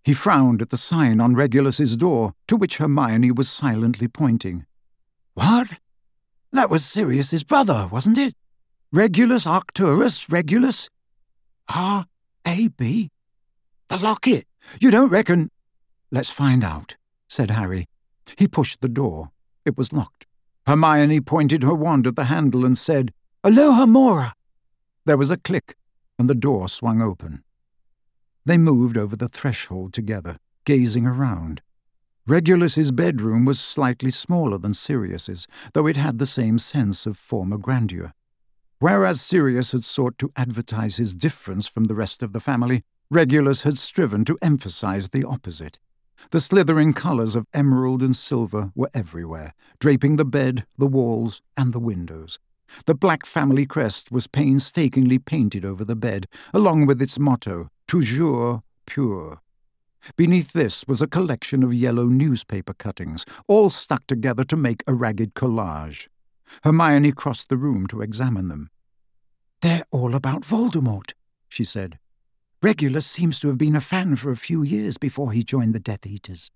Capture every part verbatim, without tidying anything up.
He frowned at the sign on Regulus's door, to which Hermione was silently pointing. "What? That was Sirius's brother, wasn't it? Regulus Arcturus Regulus? R A B? The locket! You don't reckon—" "Let's find out," said Harry. He pushed the door. It was locked. Hermione pointed her wand at the handle and said, "Alohomora!" There was a click, and the door swung open. They moved over the threshold together, gazing around. Regulus's bedroom was slightly smaller than Sirius's, though it had the same sense of former grandeur. Whereas Sirius had sought to advertise his difference from the rest of the family, Regulus had striven to emphasize the opposite. The slithering colours of emerald and silver were everywhere, draping the bed, the walls, and the windows. The black family crest was painstakingly painted over the bed, along with its motto, Toujours pure. Beneath this was a collection of yellow newspaper cuttings, all stuck together to make a ragged collage. Hermione crossed the room to examine them. "They're all about Voldemort," she said. "Regulus seems to have been a fan for a few years before he joined the Death Eaters."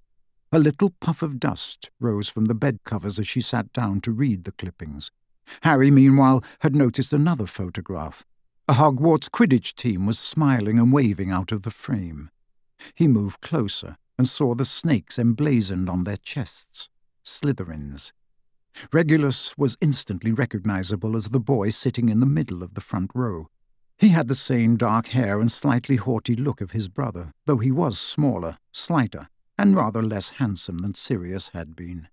A little puff of dust rose from the bed covers as she sat down to read the clippings. Harry, meanwhile, had noticed another photograph. A Hogwarts Quidditch team was smiling and waving out of the frame. He moved closer and saw the snakes emblazoned on their chests, Slytherins. Regulus was instantly recognizable as the boy sitting in the middle of the front row. He had the same dark hair and slightly haughty look of his brother, though he was smaller, slighter, and rather less handsome than Sirius had been.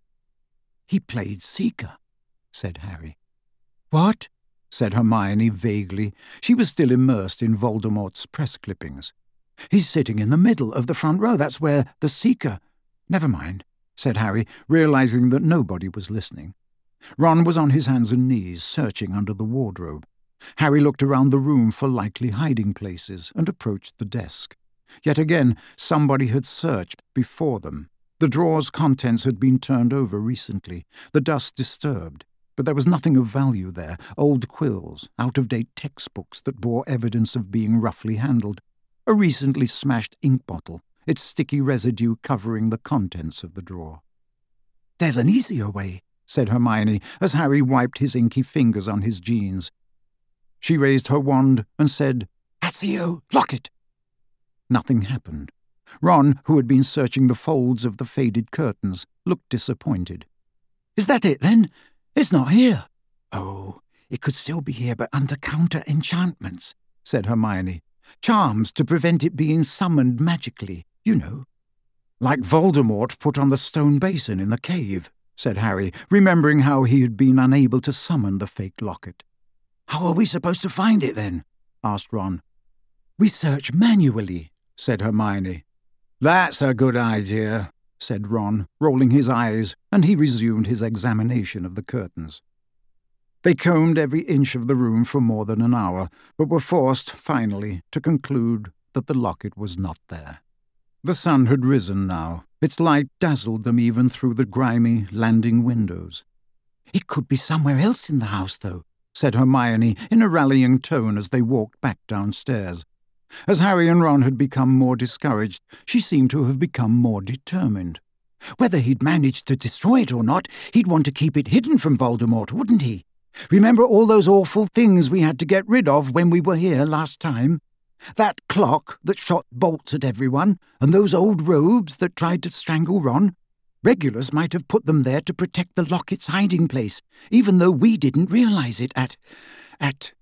"He played Seeker," said Harry. "What?" said Hermione vaguely. She was still immersed in Voldemort's press clippings. "He's sitting in the middle of the front row. That's where the Seeker—" "Never mind," said Harry, realizing that nobody was listening. Ron was on his hands and knees, searching under the wardrobe. Harry looked around the room for likely hiding places and approached the desk. Yet again, somebody had searched before them. The drawer's contents had been turned over recently, the dust disturbed, but there was nothing of value there. Old quills, out-of-date textbooks that bore evidence of being roughly handled, a recently smashed ink bottle, its sticky residue covering the contents of the drawer. "There's an easier way," said Hermione, as Harry wiped his inky fingers on his jeans. She raised her wand and said, "Accio, lock it!" Nothing happened. Ron, who had been searching the folds of the faded curtains, looked disappointed. "Is that it, then? It's not here." "Oh, it could still be here, but under counter-enchantments," said Hermione. "Charms to prevent it being summoned magically, you know." "Like Voldemort put on the stone basin in the cave," said Harry, remembering how he had been unable to summon the fake locket. "How are we supposed to find it, then?" asked Ron. "We search manually," said Hermione. "That's a good idea," said Ron, rolling his eyes, and he resumed his examination of the curtains. They combed every inch of the room for more than an hour, but were forced, finally, to conclude that the locket was not there. The sun had risen now. Its light dazzled them even through the grimy landing windows. "It could be somewhere else in the house, though," said Hermione in a rallying tone as they walked back downstairs. As Harry and Ron had become more discouraged, she seemed to have become more determined. "Whether he'd managed to destroy it or not, he'd want to keep it hidden from Voldemort, wouldn't he? Remember all those awful things we had to get rid of when we were here last time? That clock that shot bolts at everyone, and those old robes that tried to strangle Ron? Regulus might have put them there to protect the locket's hiding place, even though we didn't realize it at... at...